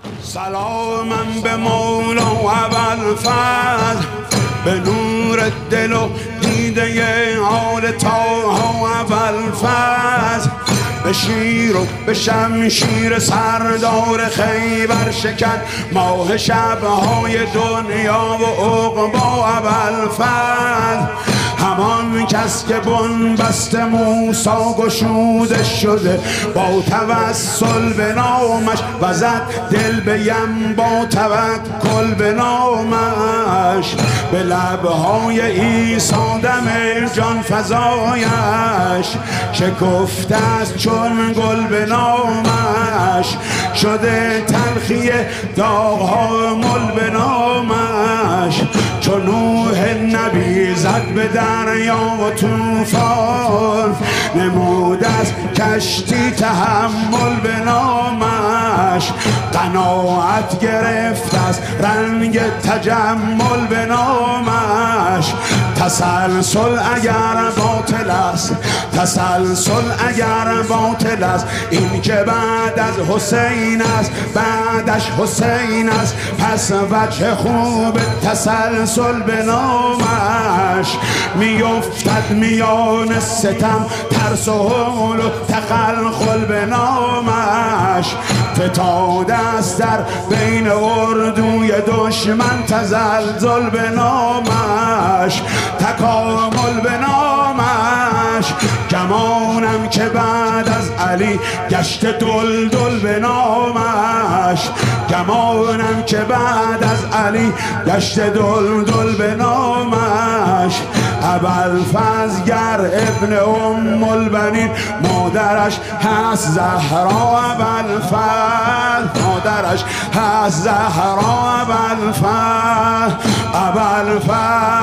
سلامم به مولا ابوالفضل، به نور دل و دیده حال طه ابوالفضل، به شیر و به شمشیر سردار خیبر شکن ماه شبهای دنیا و عقبا ابوالفضل. همان کس که بنبست موسی گشوده شده با توسل به نامش و زد دل به یم با توکل به نامش. به لبهای عیسی دم جان فزایش شکفته است چون گل به نامش. شده تلخی داغها مل به نامش. چون نوح نبی زد به دریا و طوفان، نمود از کشتی تحمل به نامش. قناعت گرفت از رنگ تجمل به نامش. تسلسل اگر باطل است، تسلسل اگر باطل است، این که بعد از حسین است بعدش حسین است، پس وجه خوب تسلسل به نامش. میافتد میان ستم ترس و هول و تخلخل به نامش. فتاده است در بین اردوی دشمن تزلزل به نامش. تکامل به نامش. گمانم که بعد از علی گشت دلدل به نامش. گمانم که بعد از علی گشت دلدل به نامش. ابوالفضل گر ابن ام البنین، مادرش هست زهرا ابوالفضل، مادرش هست زهرا ابوالفضل. ابوالفضل